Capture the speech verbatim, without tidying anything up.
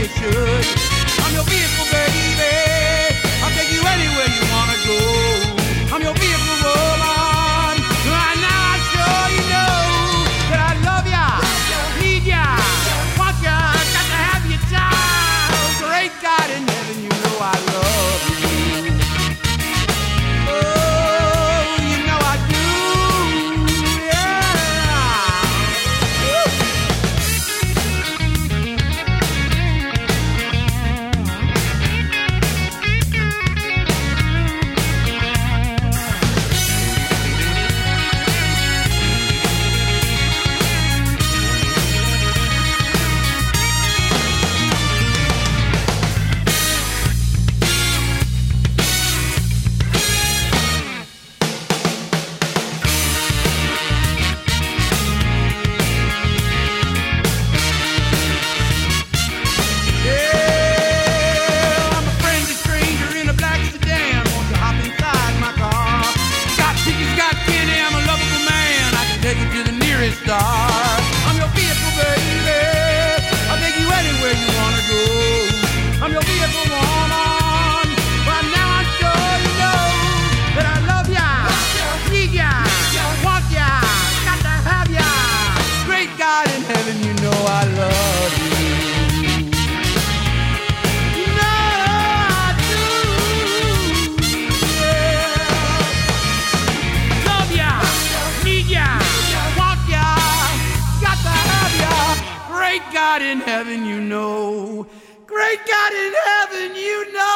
they should. I'm your vehicle, baby. I'll take you anywhere you wanna go. I'm your vehicle, woman. Right now I'm sure you know that I love ya, need ya, want ya, got to have your child. Great God in heaven, you know I love you. Oh, you know I do, yeah. Star. I'm your vehicle, baby. I'll take you anywhere you wanna go. I'm your vehicle, woman. Right now I'm sure you know that I love ya, need ya, want ya, got to have ya. Great God in heaven, you know I love you. You know I do, yeah. Love ya, need ya. Great God in heaven, you know. Great God in heaven, you know.